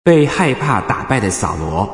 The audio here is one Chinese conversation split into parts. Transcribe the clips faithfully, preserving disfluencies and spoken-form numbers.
被害怕打败的扫罗。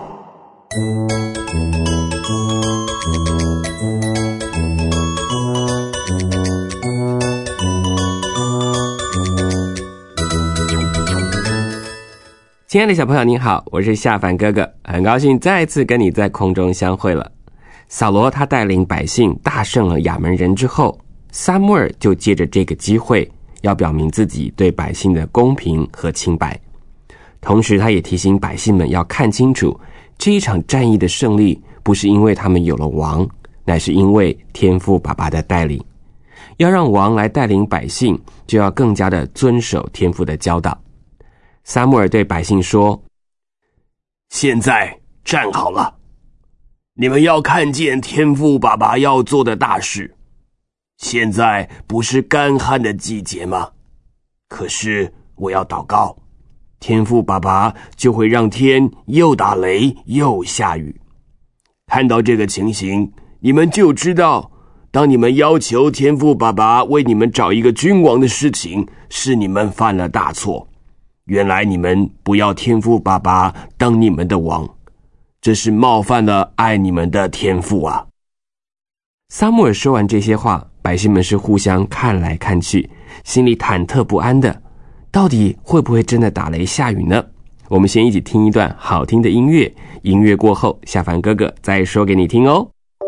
亲爱的小朋友您好，我是夏凡哥哥，很高兴再次跟你在空中相会了。扫罗他带领百姓大胜了亚门人之后，撒母耳就借着这个机会要表明自己对百姓的公平和清白，同时他也提醒百姓们要看清楚，这一场战役的胜利不是因为他们有了王，乃是因为天父爸爸的带领。要让王来带领百姓，就要更加的遵守天父的教导。撒母耳对百姓说， 现在站好了，你们要看见天父爸爸要做的大事。现在不是干旱的季节吗？可是我要祷告，天父爸爸就会让天又打雷又下雨。看到这个情形，你们就知道，当你们要求天父爸爸为你们找一个君王的事情，是你们犯了大错。原来你们不要天父爸爸当你们的王，这是冒犯了爱你们的天父啊。 撒母耳说完这些话，百姓们是互相看来看去，心里忐忑不安的，到底会不会真的打雷下雨呢？我们先一起听一段好听的音乐，音乐过后，夏凡哥哥再说给你听哦。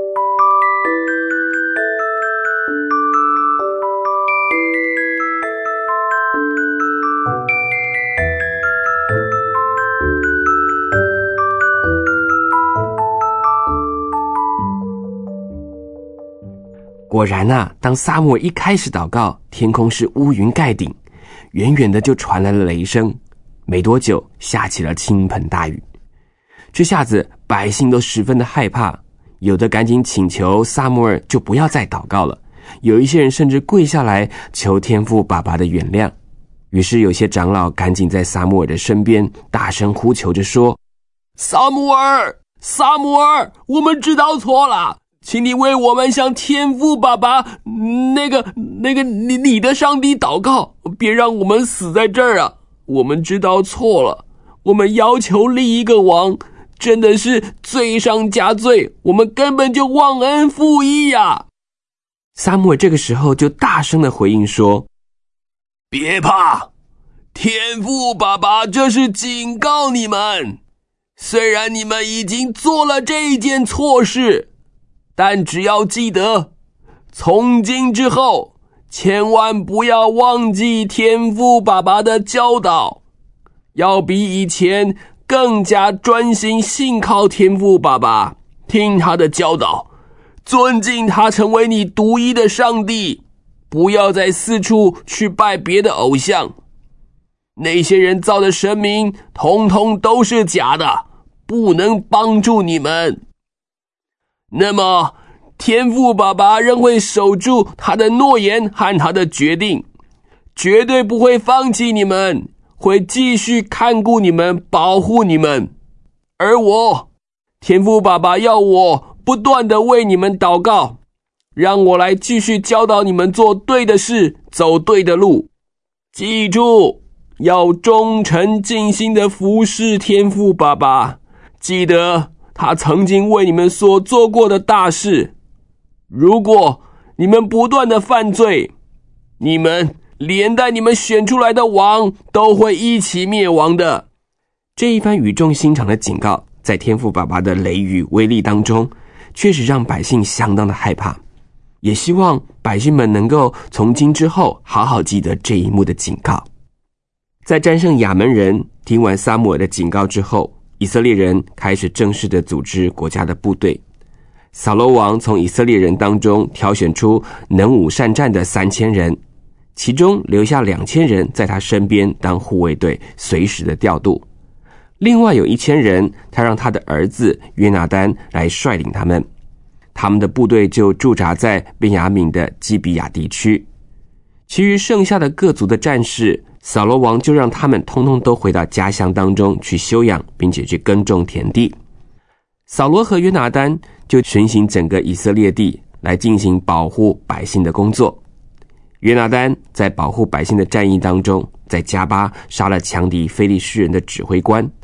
果然啊，当撒母耳一开始祷告，天空是乌云盖顶，远远的就传来了雷声，没多久下起了倾盆大雨。这下子百姓都十分的害怕，有的赶紧请求撒母耳就不要再祷告了，有一些人甚至跪下来求天父爸爸的原谅。于是有些长老赶紧在撒母耳的身边大声呼求着说， 撒母耳，撒母耳，我们知道错了，请你为我们向天父爸爸那个那个你你的上帝祷告，别让我们死在这儿啊！我们知道错了，我们要求立一个王，真的是罪上加罪，我们根本就忘恩负义呀！ 撒母耳这个时候就大声的回应说， 别怕，天父爸爸这是警告你们，虽然你们已经做了这件错事，但只要记得，从今之后，千万不要忘记天父爸爸的教导，要比以前更加专心信靠天父爸爸，听他的教导，尊敬他成为你独一的上帝，不要再四处去拜别的偶像。那些人造的神明，统统都是假的，不能帮助你们。那么天父爸爸仍会守住他的诺言和他的决定，绝对不会放弃你们，会继续看顾你们，保护你们。而我，天父爸爸要我不断地为你们祷告，让我来继续教导你们做对的事，走对的路。记住，要忠诚尽心地服侍天父爸爸，记得他曾经为你们所做过的大事。如果你们不断的犯罪，你们连带你们选出来的王都会一起灭亡的。 这一番语重心长的警告，在天父爸爸的雷雨威力当中，确实让百姓相当的害怕，也希望百姓们能够从今之后好好记得这一幕的警告。在战胜亚门人，听完撒母耳的警告之后，以色列人开始正式的组织国家的部队。扫罗王从以色列人当中挑选出能武善战的三千人，其中留下两千人在他身边当护卫队，随时的调度。另外有一千人，他让他的儿子约拿单来率领他们，他们的部队就驻扎在便雅悯的基比亚地区。其余剩下的各族的战士，扫罗王就让他们通通都回到家乡当中去休养，并且去耕种田地。扫罗和约拿单就巡行整个以色列地，来进行保护百姓的工作。约拿单在保护百姓的战役当中，在加巴杀了强敌非利士人的指挥官，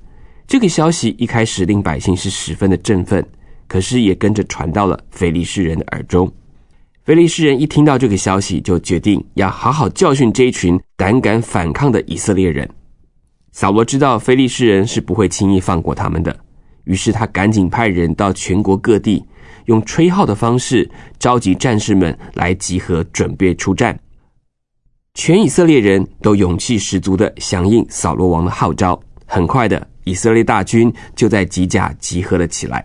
这个消息一开始令百姓是十分的振奋，可是也跟着传到了非利士人的耳中。非利士人一听到这个消息，就决定要好好教训这一群胆敢反抗的以色列人。扫罗知道非利士人是不会轻易放过他们的，于是他赶紧派人到全国各地，用吹号的方式召集战士们来集合，准备出战。全以色列人都勇气十足地响应扫罗王的号召，很快的，以色列大军就在吉甲集合了起来。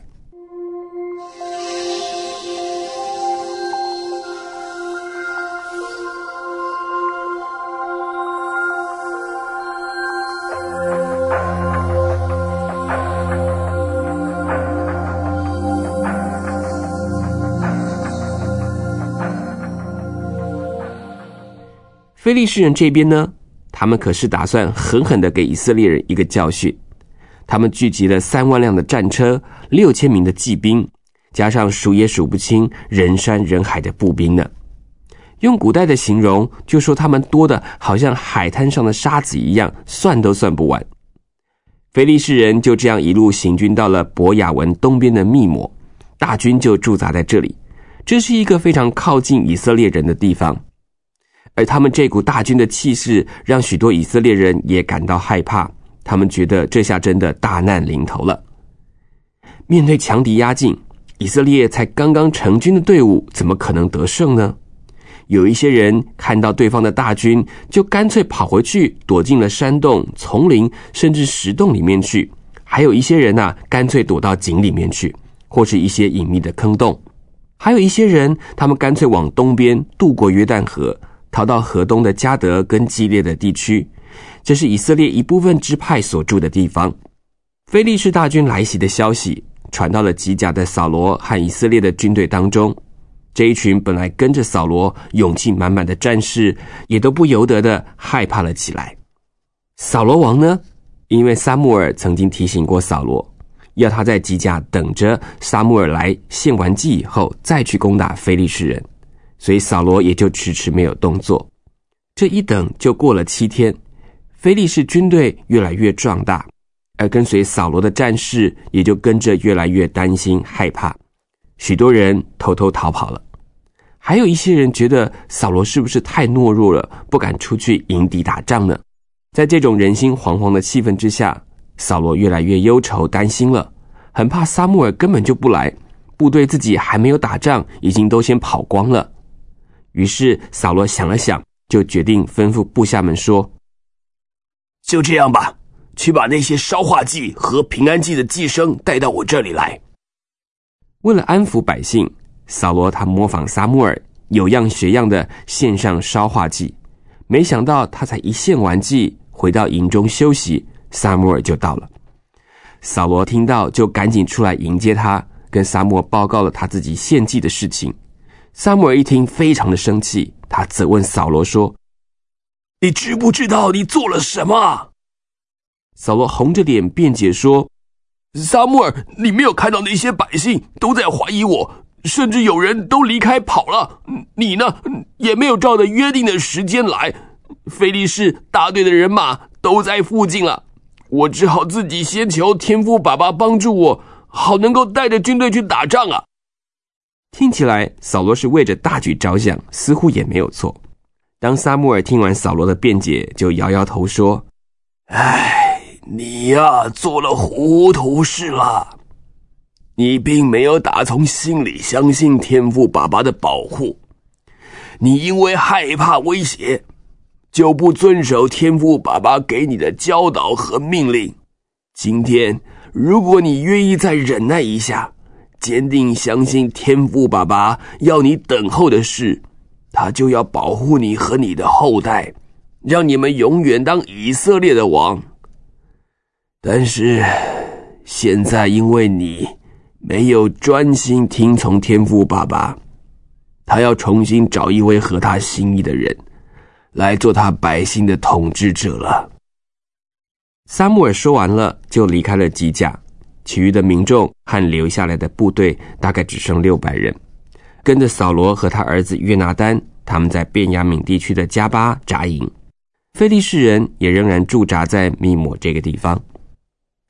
非利士人这边呢，他们可是打算狠狠地给以色列人一个教训。他们聚集了三万辆的战车，六千名的骑兵，加上数也数不清人山人海的步兵呢。用古代的形容，就说他们多的好像海滩上的沙子一样，算都算不完。非利士人就这样一路行军到了伯亚文东边的密抹，大军就驻扎在这里。这是一个非常靠近以色列人的地方。而他们这股大军的气势让许多以色列人也感到害怕，他们觉得这下真的大难临头了。面对强敌压境，以色列才刚刚成军的队伍怎么可能得胜呢？有一些人看到对方的大军，就干脆跑回去躲进了山洞、丛林甚至石洞里面去，还有一些人啊，干脆躲到井里面去，或是一些隐秘的坑洞。还有一些人，他们干脆往东边渡过约旦河，逃到河东的加德跟基列的地区，这是以色列一部分支派所住的地方。非利士大军来袭的消息传到了吉甲的扫罗和以色列的军队当中，这一群本来跟着扫罗勇气满满的战士，也都不由得的害怕了起来。扫罗王呢，因为撒母耳曾经提醒过扫罗，要他在吉甲等着撒母耳来献完祭以后再去攻打非利士人，所以扫罗也就迟迟没有动作。这一等就过了七天，非利士军队越来越壮大，而跟随扫罗的战士也就跟着越来越担心害怕，许多人偷偷逃跑了。还有一些人觉得扫罗是不是太懦弱了，不敢出去迎敌打仗呢？在这种人心惶惶的气氛之下，扫罗越来越忧愁担心了，很怕撒母耳根本就不来，部队自己还没有打仗，已经都先跑光了。于是扫罗想了想，就决定吩咐部下们说， 就这样吧，去把那些烧化祭和平安祭的祭牲带到我这里来。 为了安抚百姓，扫罗他模仿撒母耳，有样学样的献上烧化祭。没想到他才一献完祭，回到营中休息，撒母耳就到了。扫罗听到就赶紧出来迎接他，跟撒母耳报告了他自己献祭的事情。撒母耳一听非常的生气，他责问扫罗说， 你知不知道你做了什么？ 扫罗红着脸辩解说， 撒母耳，你没有看到那些百姓都在怀疑我，甚至有人都离开跑了，你呢也没有照着约定的时间来，非利士大队的人马都在附近了，我只好自己先求天父爸爸帮助我，好能够带着军队去打仗啊。 听起来扫罗是为着大局着想，似乎也没有错。当撒母耳听完扫罗的辩解，就摇摇头说， 唉，你呀做了糊涂事了，你并没有打从心里相信天父爸爸的保护，你因为害怕威胁，就不遵守天父爸爸给你的教导和命令。今天如果你愿意再忍耐一下，坚定相信天父爸爸要你等候的事，他就要保护你和你的后代，让你们永远当以色列的王。但是现在因为你没有专心听从天父爸爸，他要重新找一位合他心意的人来做他百姓的统治者了。 撒母耳说完了，就离开了吉甲，其余的民众和留下来的部队大概只剩六百人，跟着扫罗和他儿子约拿单，他们在便雅悯地区的加巴扎营。非利士人也仍然驻扎在密抹这个地方。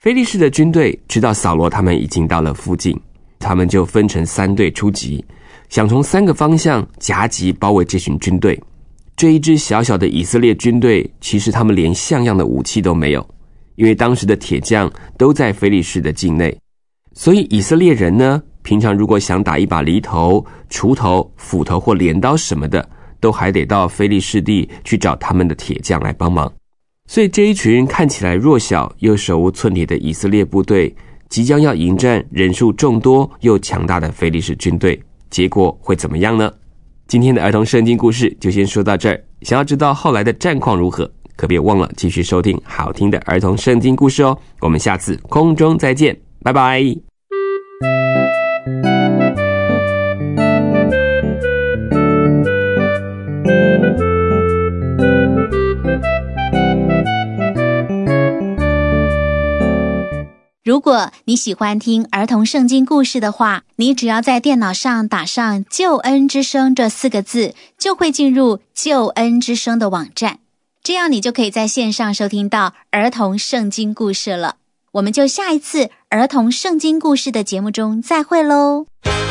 非利士的军队知道扫罗他们已经到了附近，他们就分成三队出击，想从三个方向夹击包围这群军队。这一支小小的以色列军队，其实他们连像样的武器都没有，因为当时的铁匠都在非利士的境内。所以以色列人呢，平常如果想打一把犁头、锄头、斧头或镰刀什么的，都还得到非利士地去找他们的铁匠来帮忙。所以这一群看起来弱小又手无寸铁的以色列部队，即将要迎战人数众多又强大的非利士军队，结果会怎么样呢？今天的儿童圣经故事就先说到这儿，想要知道后来的战况如何，可别忘了继续收听好听的儿童圣经故事哦。我们下次空中再见，拜拜。 如果你喜欢听儿童圣经故事的话，你只要在电脑上打上救恩之声这四个字，就会进入救恩之声的网站，这样你就可以在线上收听到儿童圣经故事了。我们就下一次儿童圣经故事的节目中再会咯。